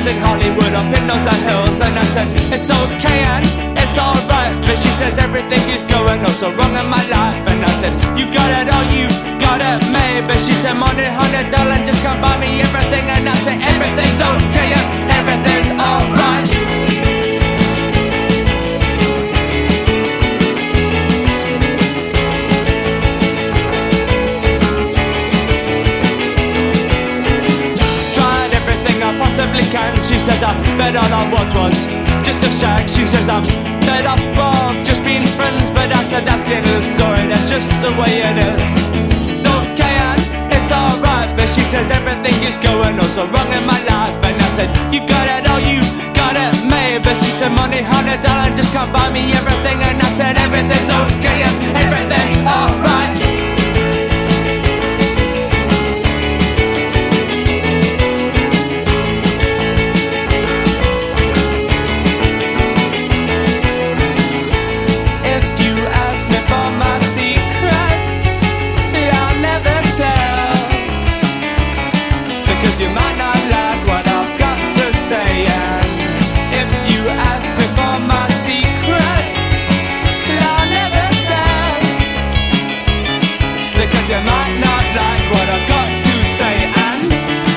lives in Hollywood up in those hills. And I said, it's okay and it's alright, but she says everything is going oh so wrong in my life. And I said, you got it all, you got it made. But she said, money, $100, just come buy me everything. And I said, everything's okay and everything's alright. Can. She says I bet all I was just a shag. She says I'm fed up of just being friends, but I said that's the end of the story, that's just the way it is. It's okay and it's alright, but she says everything is going oh so wrong in my life. And I said you got it all, you got it made. But she said money, $100, just come buy me everything. And I said everything's okay and everything's alright. You might not like what I've got to say, and if you ask me for my secrets, I'll never tell, because you might not like what I've got to say. And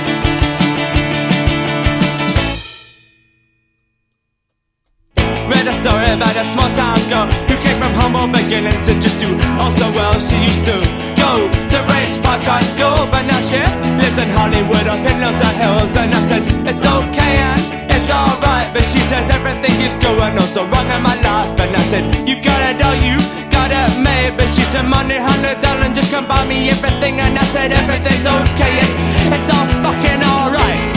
read a story about a small town girl who came from humble beginnings and just do oh so well. She used to go to Rage Park High School, but now she lives in Hollywood up in those hills. And I said it's okay and it's alright, but she says everything keeps going oh so wrong in my life. And I said you got it all, you got it made. But she said money, $100, just come buy me everything. And I said everything's okay, it's all fucking alright.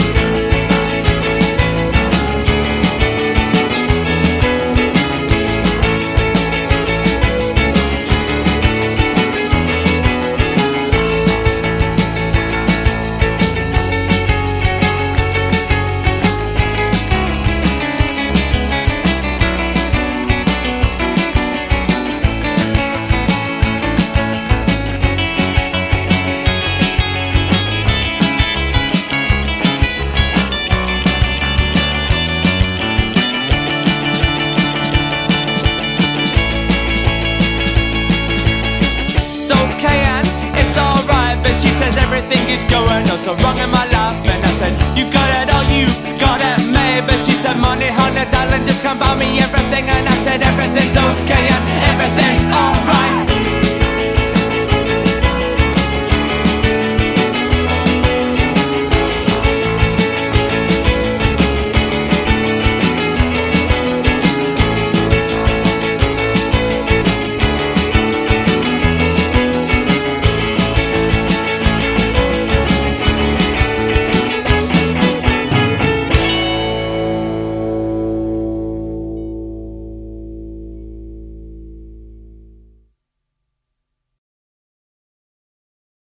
She says everything is going oh so wrong in my life. And I said you got it all, you got it made. But she said money, $100, just come buy me everything. And I said everything's okay.